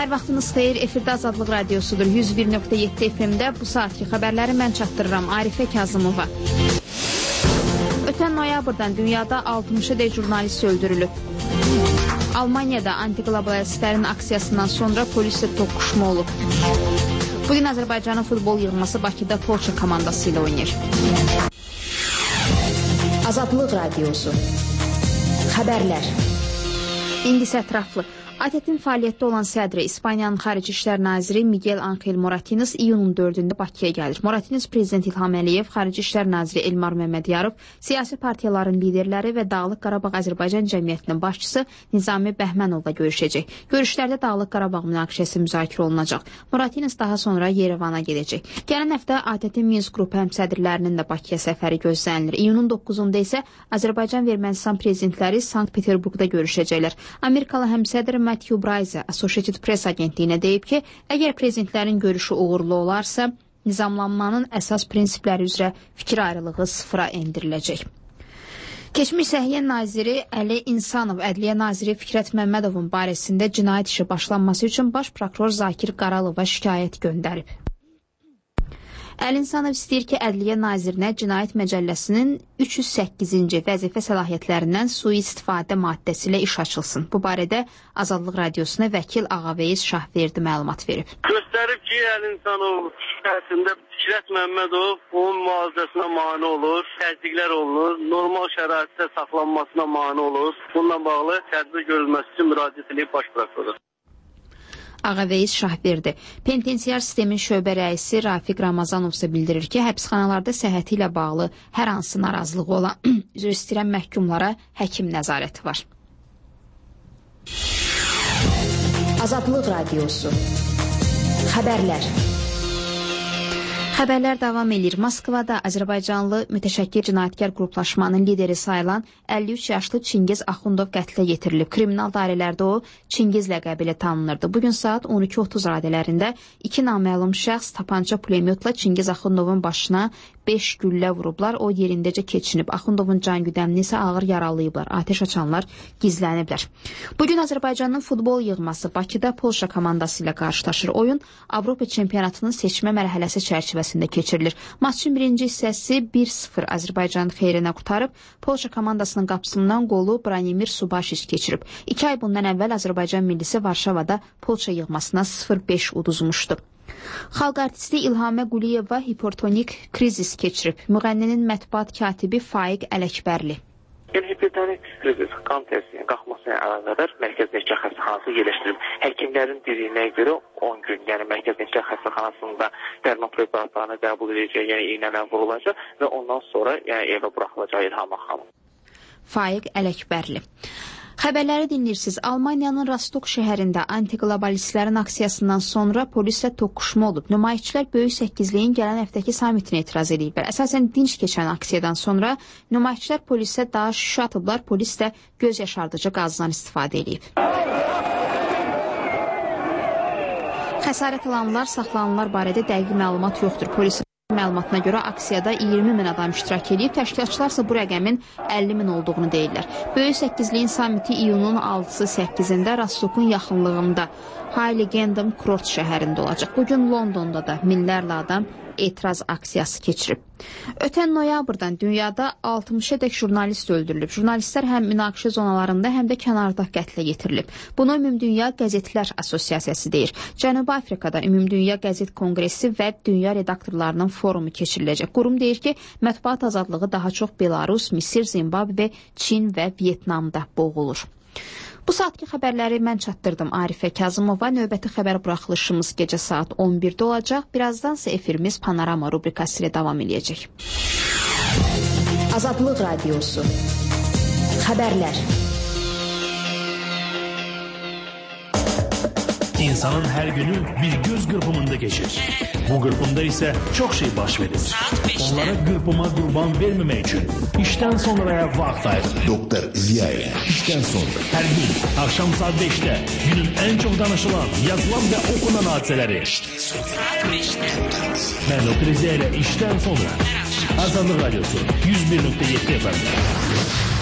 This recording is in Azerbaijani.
Hər vaxtınız xeyir, efirdə Azadlıq Radiosudur. 101.7 FM-də bu saatki xəbərləri mən çatdırıram. Arifə Kazımova. Ötən noyabrdan dünyada 60-dək jurnalist öldürülüb. Almaniyada anti-qlobalistlərin aksiyasından sonra polislə toqquşma olub. Bugün Azərbaycanın futbol yığması Bakıda Polşa komandası ilə oynayır. Azadlıq Radiosu. Xəbərlər. İndi isə ətraflı. ATƏT-in fəaliyyətdə olan sədri İspaniyanın Xarici İşlər Naziri Miguel Ángel Moratines iyunun 4-də Bakıya gəlir. Moratines Prezident İlham Əliyev, Xarici İşlər Naziri Elmar Məmmədiyarov, siyasi partiyaların liderləri və Dağlıq Qarabağ Azərbaycan Cəmiyyətinin başçısı Nizami Bəhmənovla görüşəcək. Görüşlərdə Dağlıq Qarabağ münaqişəsi müzakirə olunacaq. Moratines daha sonra Yerevana gedəcək. Gələn həftə ATƏT-in Minsk qrupu həmsədrlərinin də Bakıya səfəri gözlənilir. İyunun 9-da isə Azərbaycan və Ermənistan prezidentləri Sankt-Peterburqda görüşəcəklər. Amerikalı həmsədr Matthew Bryce Associated Press agentliyinə deyib ki, əgər prezidentlərin görüşü uğurlu olarsa, nizamlanmanın əsas prinsipləri üzrə fikir ayrılığı sıfıra endiriləcək. Keçmiş Səhiyyə Naziri Əli İnsanov, Ədliyyə Naziri Fikrət Məmmədovun barəsində cinayət işi başlanması üçün Baş Prokuror Zakir Qaralova şikayət göndərib. Əli İnsanov istəyir ki, Ədliyyə Nazirinə Cinayət Məcəlləsinin 308-ci vəzifə səlahiyyətlərindən sui-istifadə maddəsi ilə iş açılsın. Bu barədə Azadlıq Radiosuna vəkil Ağaveyiz Şahverdi məlumat verib. Göstərib ki, Əli İnsanov şikayətində Fikrət Məmmədov onun mühafizəsinə mane olur, təzyiqlər olunur, normal şəraitdə saxlanmasına mane olur. Bununla bağlı tədbir görülməsi üçün müraciət edib Baş Prokuror. Ağaveyiz Şahverdi. Penitensiar sistemin şöbə rəisi Rafiq Ramazanov isə bildirir ki, həbsxanalarda səhhəti ilə bağlı hər hansı narazılığı olan üzr istəyirən məhkumlara həkim nəzarəti var. Azadlıq Radiosu. Xəbərlər. Xəbərlər davam edir. Moskvada Azərbaycanlı mütəşəkkil cinayətkar qruplaşmanın lideri sayılan 53 yaşlı Çingiz Axundov qətlə yetirilib. Kriminal dairələrdə o Çingiz ləqəbi ilə tanınırdı. Bugün saat 12:30 radələrində iki naməlum şəxs tapança pulemyotla Çingiz Axundovun başına 5 güllə vurublar. O yerindəcə keçinib. Axundovun can güdəmini isə ağır yaralayıblar. Atəş açanlar gizləniblər. Bugün Azərbaycanın futbol yığması Bakıda Polşa komandası ilə qarşılaşır. Oyun Avropa çempionatının seçmə mərhələsi çərçivəsində keçirilir. Maçın birinci hissəsi 1-0 Azərbaycanın xeyrinə qurtarıb. Polşa komandasının qapısından qolu Branimir Subaşiç keçirib. 2 ay bundan əvvəl Azərbaycan millisi Varşavada Polşa yığmasına 0-5 uduzmuşdu. Xalq artisti İlhamə Quliyeva hipertonik krizis keçirib. Müğənninin mətbuat katibi Faiq Ələkbərli. Hipertonik krizis qan təsirinin qalxmasına əlaqədar Mərkəz Neçə Xəstəxanası yerləşdirilib. Həkimlərin dediyinə görə 10 gün, yəni Mərkəz Neçə Xəstəxanasında dərman preparatlarını qəbul edəcək, yəni iynələr vurulacaq və ondan sonra evə buraxılacaq İlhamə xanım. Faiq Ələkbərli. Xəbərləri dinləyirsiniz. Almaniyanın Rostok şəhərində anti-qlobalistlərin aksiyasından sonra polislə toqquşma olub. Nümayişçilər Böyük Səkkizliyin gələn həftəki samitinə etiraz ediblər. Əsasən dinc keçən aksiyadan sonra nümayişçilər polisə daş şüşə atıblar, polis də göz yaşardıcı qazdan istifadə edib. Xəsarət alanlar, saxlananlar barədə dəqiq məlumat yoxdur. Polisin məlumatına görə aksiyada 20 min adam iştirak edib, təşkilatçılar isə bu rəqəmin 50 min olduğunu deyirlər. Böyük Səkkizliyin samiti iyunun 6-8-də Rostokun yaxınlığında Heiligendamm kurort şəhərində olacaq. Bugün Londonda da minlərlə adam etiraz aksiyası keçirib. Ötən noyabrdan dünyada 60-dək jurnalist öldürülüb. Jurnalistlər həm münaqişə zonalarında, həm də kənarda qətlə yetirilib. Bunu Ümumdünya Qəzetlər Assosiasiyası deyir. Cənubi Afrikada Ümumdünya Qəzet Konqresi və Dünya Redaktorlarının forumu keçiriləcək. Qurum deyir ki, mətbuat azadlığı daha çox Belarus, Misir, Zimbabve, Çin və Vyetnamda boğulur. Bu saatki xəbərləri mən çatdırdım. Arifə Kazımova. Növbəti xəbər buraxılışımız gecə saat 11-də olacaq. Birazdansa efirimiz Panorama rubrikası ilə davam edəcək. Azadlıq Radiosu. Xəbərlər. İnsanın hər günü bir göz qırpımında keçir. Bu qırpımda isə çox şey baş verir. Onlara qırpıma qurban verməmək üçün işdən sonraya vaxt ayır. Doktor Ziya işdən sonra. Hər gün axşam saat 5-də günün ən çox danışılan, yazılan və okunan hadisələri. Mən Doktor Ziya ilə işdən sonra. Azadlıq Radiosu 101.7 FM.